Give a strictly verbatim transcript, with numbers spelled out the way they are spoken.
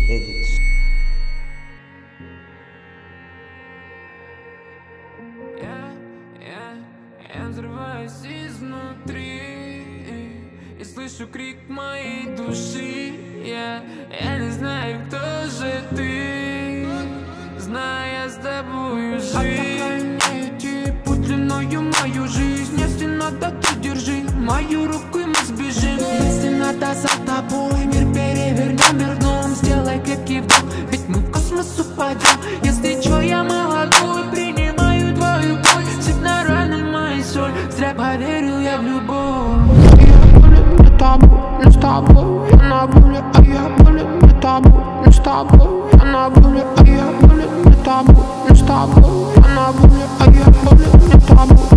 Edits. Я взрываюсь изнутри и слышу крик моей души. Я, я не знаю, кто же ты, зная с тобою жизнь. Эти путь длиною мою жизнь. Если надо, ты держи мою руку, и мы сбежим. Если надо, за тобой мир перевернем, мир дном. Сделай крепкий вдох, ведь мы в космос упадем. Если чё, я молодой, принимаю твою боль. Всегда раны мои соль, зря поверил я в любовь. Я болен не тобой, не с тобой. Я на воле, а я болен не тобой, не с тобой. Я на воле, а я болен не тобой, не с тобой. Я на воле, а я болен не тобой.